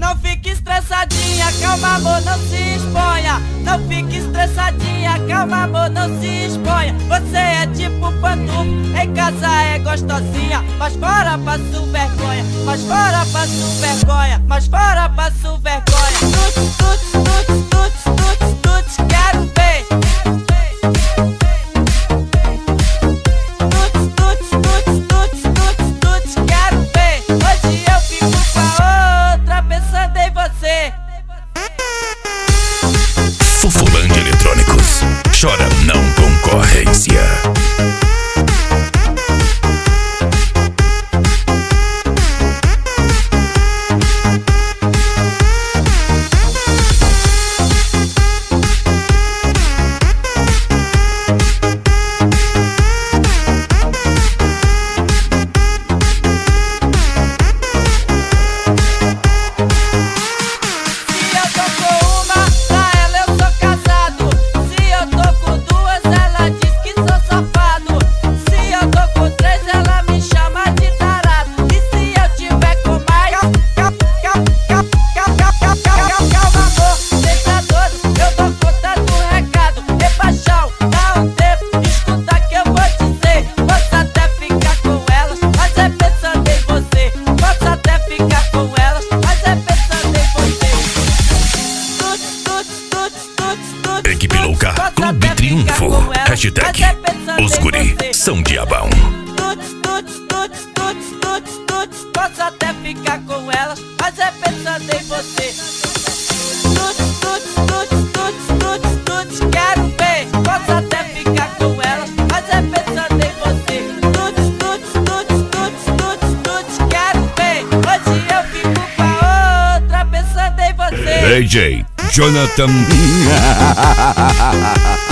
Não fique estressadinha, calma amor, não se exponha. Não fique estressadinha, calma amor, não se exponha. Você é tipo pantufo, em casa é gostosinha, mas fora passo vergonha, mas fora passo vergonha, mas fora passo vergonha. Tuts, tuts, tuts, tuts, tuts, tuts, quero ver. Tuts, tuts, tuts, tuts, tuts, tuts, quero ver. Hoje eu fico com a outra pensando em você. Fofulândia Eletrônicos, chora não concorrência. Equipe Louca, Clube Triunfo, hashtag Os Guri são diabão. Tuts, tuts, tuts, tuts, tuts, tuts, posso até ficar com elas, mas é pensando em você. Tuts, tuts, tuts, tuts, tuts, tuts, quero ver. Posso até ficar com elas, mas é pensando em você. Tuts, tuts, tuts, tuts, tuts, tuts, quero ver. Hoje eu fico com a outra pensando em você. DJ Jonathan